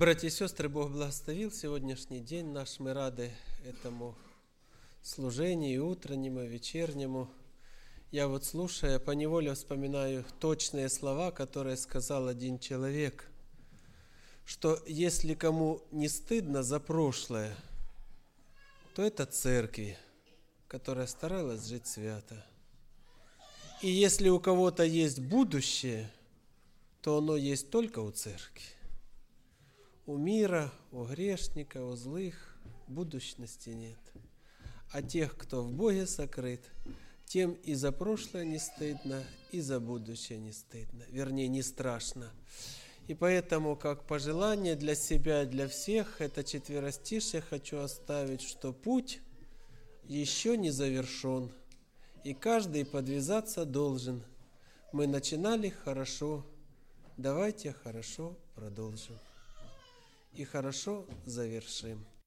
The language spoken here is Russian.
Братья и сестры, Бог благословил сегодняшний день наш. Мы рады этому служению, и утреннему, и вечернему. Я вот слушая, поневоле вспоминаю точные слова, которые сказал один человек, что если кому не стыдно за прошлое, то это церкви, которая старалась жить свято. И если у кого-то есть будущее, то оно есть только у церкви. У мира, у грешника, у злых будущности нет. А тех, кто в Боге сокрыт, тем и за прошлое не стыдно, и за будущее не стыдно. Вернее, не страшно. И поэтому, как пожелание для себя и для всех, это четверостишье хочу оставить, что путь еще не завершен, и каждый подвязаться должен. Мы начинали хорошо, давайте хорошо продолжим. И хорошо завершим.